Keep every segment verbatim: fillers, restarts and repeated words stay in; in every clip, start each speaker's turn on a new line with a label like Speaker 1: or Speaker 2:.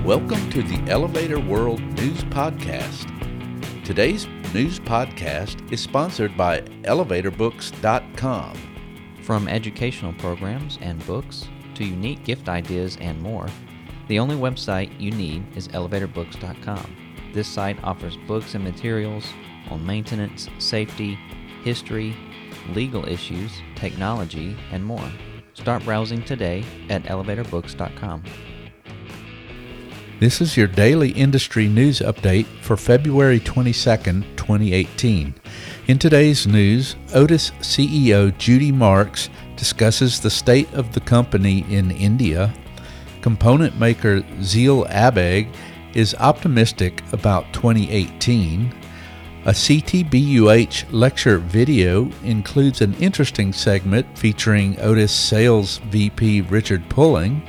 Speaker 1: Welcome to the Elevator World News Podcast. Today's news podcast is sponsored by elevator books dot com.
Speaker 2: From educational programs and books to unique gift ideas and more, the only website you need is elevator books dot com. This site offers books and materials on maintenance, safety, history, legal issues, technology, and more. Start browsing today at elevator books dot com.
Speaker 1: This is your daily industry news update for February twenty-second, twenty eighteen. In today's news, Otis C E O Judy Marks discusses the state of the company in India. Component maker Zeel Abeg is optimistic about twenty eighteen. A C T B U H lecture video includes an interesting segment featuring Otis Sales V P Richard Pulling.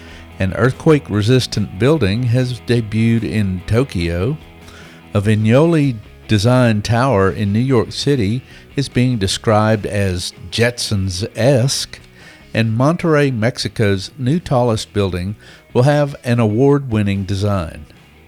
Speaker 1: An earthquake-resistant building has debuted in Tokyo. A Vignoli-designed tower in New York City is being described as Jetsons-esque. And Monterrey, Mexico's new tallest building will have an award-winning design.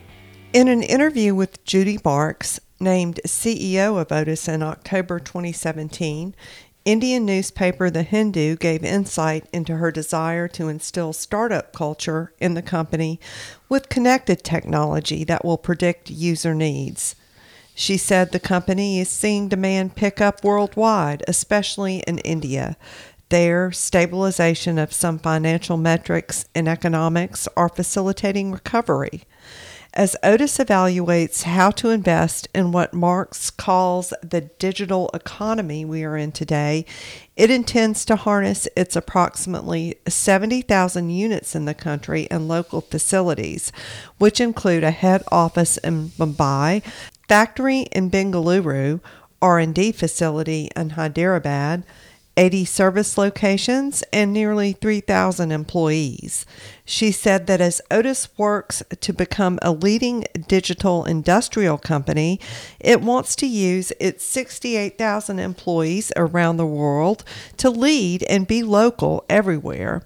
Speaker 3: In an interview with Judy Marks, named C E O of Otis in October twenty seventeen, Indian newspaper The Hindu gave insight into her desire to instill startup culture in the company with connected technology that will predict user needs. She said the company is seeing demand pick up worldwide, especially in India. There, stabilization of some financial metrics and economics are facilitating recovery. As Otis evaluates how to invest in what Marks calls the digital economy we are in today, it intends to harness its approximately seventy thousand units in the country and local facilities, which include a head office in Mumbai, factory in Bengaluru, R and D facility in Hyderabad, eighty service locations, and nearly three thousand employees. She said that as Otis works to become a leading digital industrial company, it wants to use its sixty-eight thousand employees around the world to lead and be local everywhere.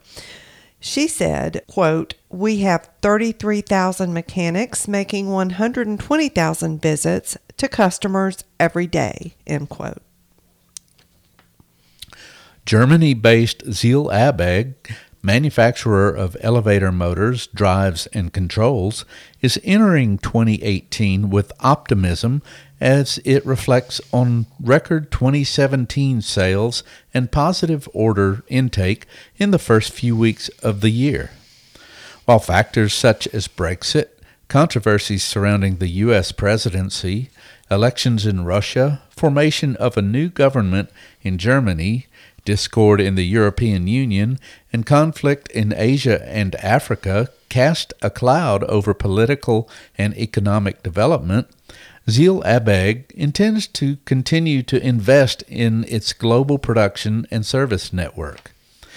Speaker 3: She said, quote, "We have thirty-three thousand mechanics making one hundred twenty thousand visits to customers every day," end quote.
Speaker 1: Germany-based Zeel Abeg, manufacturer of elevator motors, drives, and controls, is entering twenty eighteen with optimism as it reflects on record twenty seventeen sales and positive order intake in the first few weeks of the year. While factors such as Brexit, controversies surrounding the U S presidency, elections in Russia, formation of a new government in Germany, discord in the European Union, and conflict in Asia and Africa cast a cloud over political and economic development, Zeel Abeg intends to continue to invest in its global production and service network.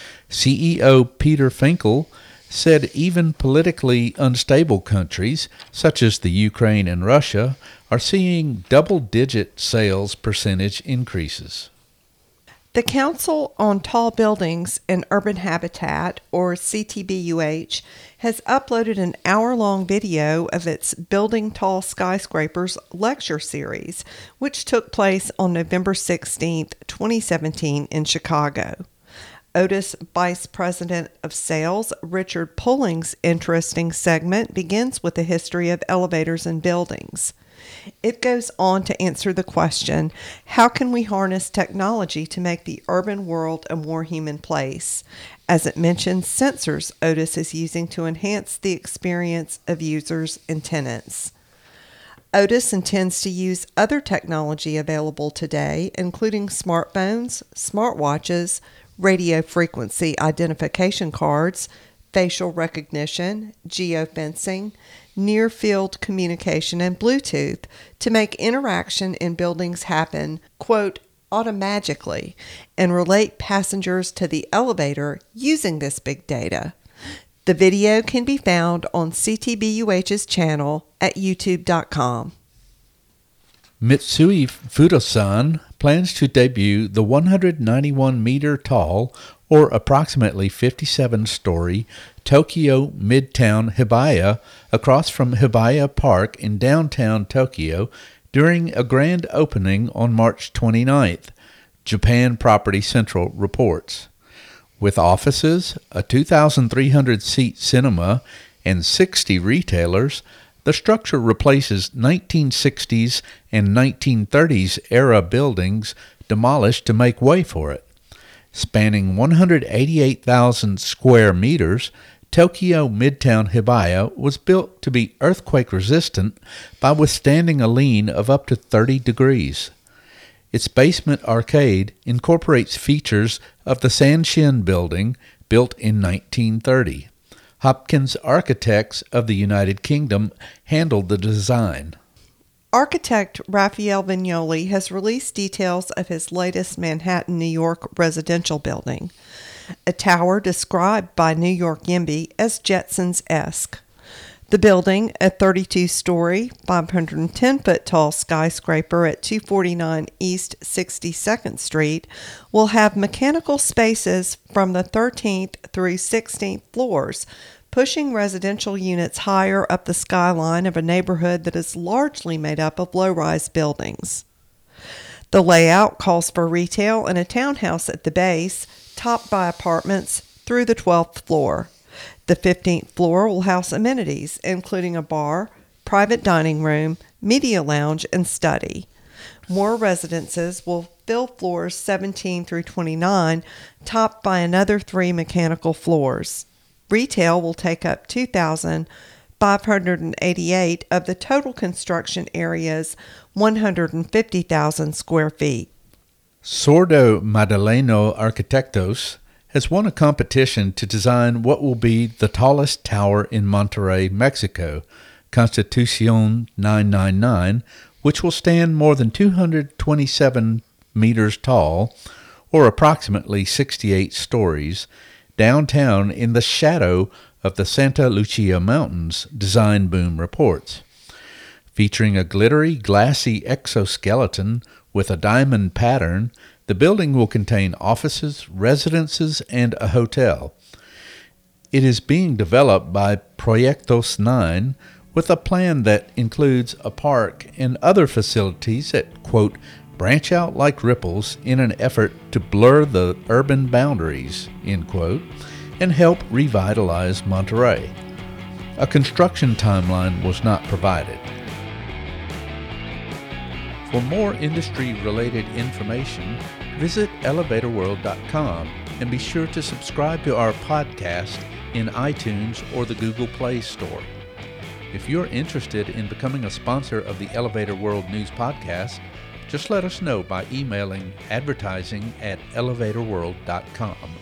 Speaker 1: C E O Peter Finkel said even politically unstable countries, such as the Ukraine and Russia, are seeing double-digit sales percentage increases.
Speaker 3: The Council on Tall Buildings and Urban Habitat, or C T B U H, has uploaded an hour-long video of its Building Tall Skyscrapers lecture series, which took place on November sixteenth, twenty seventeen in Chicago. Otis Vice President of Sales Richard Pulling's interesting segment begins with the history of elevators and buildings. It goes on to answer the question, how can we harness technology to make the urban world a more human place? As it mentions sensors Otis is using to enhance the experience of users and tenants. Otis intends to use other technology available today, including smartphones, smartwatches, radio frequency identification cards, facial recognition, geofencing, near-field communication, and Bluetooth to make interaction in buildings happen, quote, automagically, and relate passengers to the elevator using this big data. The video can be found on C T B U H's channel at youtube dot com.
Speaker 1: Mitsui Fudosan plans to debut the one hundred ninety-one meter tall or approximately fifty-seven-story Tokyo Midtown Hibiya across from Hibiya Park in downtown Tokyo during a grand opening on March twenty-ninth, Japan Property Central reports. With offices, a two thousand three hundred seat cinema, and sixty retailers, the structure replaces nineteen sixties and nineteen thirties era buildings demolished to make way for it. Spanning one hundred eighty-eight thousand square meters, Tokyo Midtown Hibiya was built to be earthquake resistant by withstanding a lean of up to thirty degrees. Its basement arcade incorporates features of the Sanshin building built in nineteen thirty. Hopkins Architects of the United Kingdom handled the design.
Speaker 3: Architect Raphael Vignoli has released details of his latest Manhattan, New York residential building, a tower described by New York YIMBY as Jetsons-esque. The building, a thirty-two-story, five hundred ten foot tall skyscraper at two forty-nine East sixty-second Street, will have mechanical spaces from the thirteenth through sixteenth floors, pushing residential units higher up the skyline of a neighborhood that is largely made up of low-rise buildings. The layout calls for retail and a townhouse at the base, topped by apartments through the twelfth floor. The fifteenth floor will house amenities, including a bar, private dining room, media lounge, and study. More residences will fill floors seventeen through twenty-nine, topped by another three mechanical floors. Retail will take up two thousand five hundred eighty-eight of the total construction area's one hundred fifty thousand square feet.
Speaker 1: Sordo Madaleno Arquitectos has won a competition to design what will be the tallest tower in Monterrey, Mexico, Constitucion nine ninety-nine, which will stand more than two hundred twenty-seven meters tall, or approximately sixty-eight stories, downtown in the shadow of the Santa Lucia Mountains, Design Boom reports. Featuring a glittery, glassy exoskeleton with a diamond pattern, the building will contain offices, residences, and a hotel. It is being developed by Proyectos nine with a plan that includes a park and other facilities that, quote, branch out like ripples in an effort to blur the urban boundaries, end quote, and help revitalize Monterrey. A construction timeline was not provided. For more industry-related information, visit elevator world dot com and be sure to subscribe to our podcast in iTunes or the Google Play Store. If you're interested in becoming a sponsor of the Elevator World News Podcast, just let us know by emailing advertising at elevator world dot com.